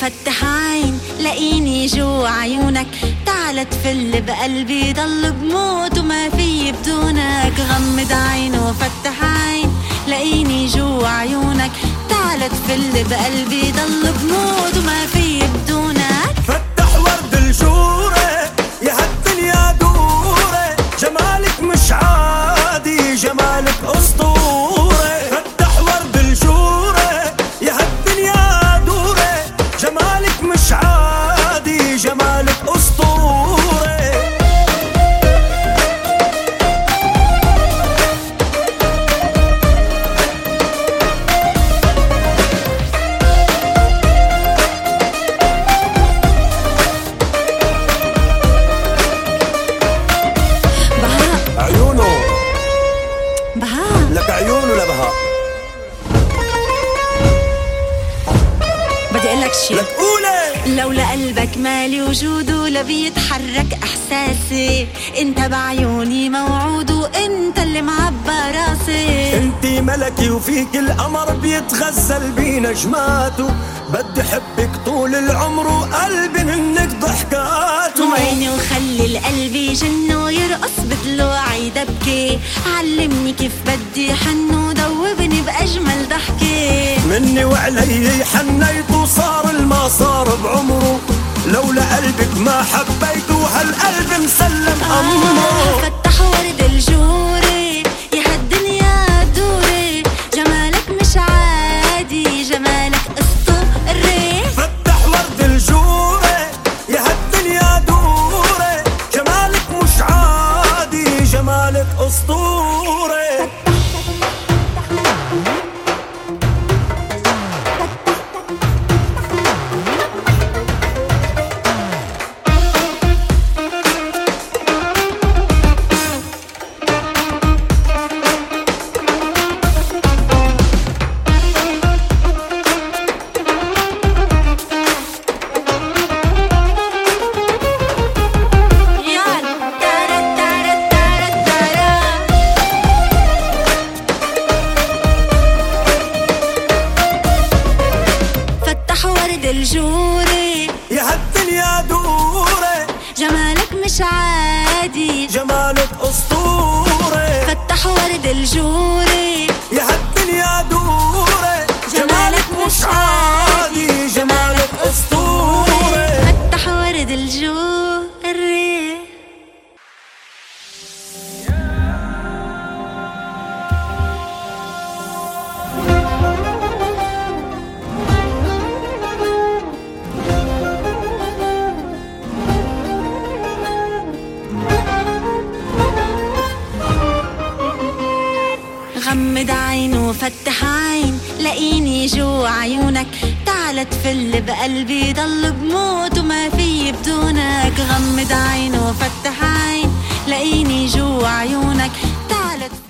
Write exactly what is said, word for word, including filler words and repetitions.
وفتح عين لاقيني جوا عيونك، تعال تفل بقلبي ضل بموت وما في بدونك. غمض عين وفتح عين لاقيني جوا عيونك، تعال تفل بقلبي ضل بموت وما في بدونك. فتح ورد الجورة يا هالدنيا دورة، جمالك مش عادي جمالك أسطورة. فتح ورد الجورة يا هالدنيا دورة، جمالك مش عادي جمالك أسطورة. بهاء لك عيون ولا بهاء؟ بدي اقول لك شي، لك قولي. لولا قلبك مالي وجوده لبيتحرك احساسي، انت بعيوني موعود وانت اللي معبى راسي. انتي ملكي وفيك القمر بيتغزل بنجماته، بدي حبك طول العمر وقلبي منك ضحكاته. عيني وخلي القلب يجن ويرقص بضلوعي دبكي، علمني كيف بدي حن ودوبني بأجمل ضحكي. مني وعلي حنيت وصار الما صار بعمره، لولا قلبك ما حبيته وهالقلب مسلم أمره. فتح ورد الجوري يا هالدنيا دوري، جمالك مش عادي جمالك أسطوري. فتح ورد الجوري يا هالدنيا دوري، جمالك مش عادي جمالك أسطوري. الجوري يا هالدنيا دوري، جمالك مش عادي جمالك أسطوري. فتح ورد الجوري يا هالدنيا دوري، جمالك مش عادي جمالك أسطوري. فتح ورد الجوري. غمض عين وفتح عين لاقيني جوا عيونك، تعال تفل بقلبي ضل بموت وما في بدونك. غمض عين وفتح عين لاقيني جوا عيونك، تعال